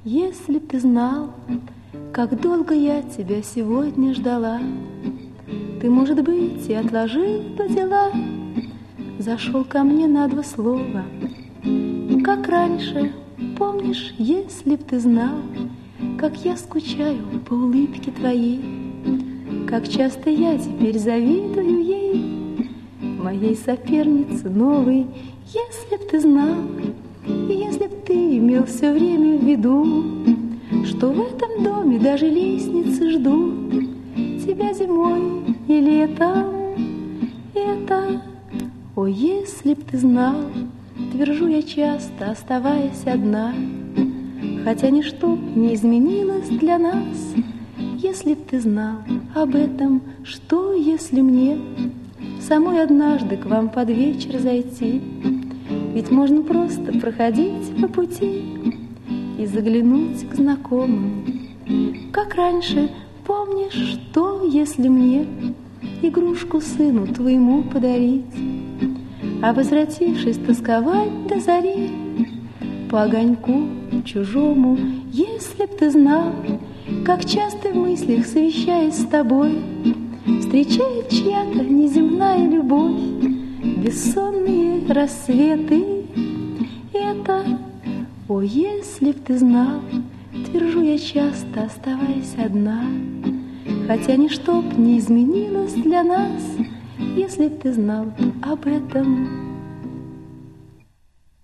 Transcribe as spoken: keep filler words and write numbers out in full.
Если б ты знал, как долго я тебя сегодня ждала, ты, может быть, и отложил бы дела, зашел ко мне на два слова, как раньше. Помнишь, если б ты знал, как я скучаю по улыбке твоей, как часто я теперь завидую ей, моей сопернице новой. Если б ты знал, если б ты имел все время в виду, что в этом доме даже лестницы ждут тебя зимой и летом, это, о, если б ты знал, твержу я часто, оставаясь одна, хотя ничто не изменилось для нас. Если б ты знал об этом, что если мне самой однажды к вам под вечер зайти? Ведь можно просто проходить по пути и заглянуть к знакомым. Как раньше, помнишь, что если мне игрушку сыну твоему подарить, а возвратившись тосковать до зари по огоньку чужому? Если б ты знал, как часто в мыслях, совещаясь с тобой, встречает чья-то неземная любовь бессонные рассветы. Это, о, если б ты знал, твержу я часто, оставаясь одна, хотя ничто б не изменилось для нас. Если б ты знал об этом.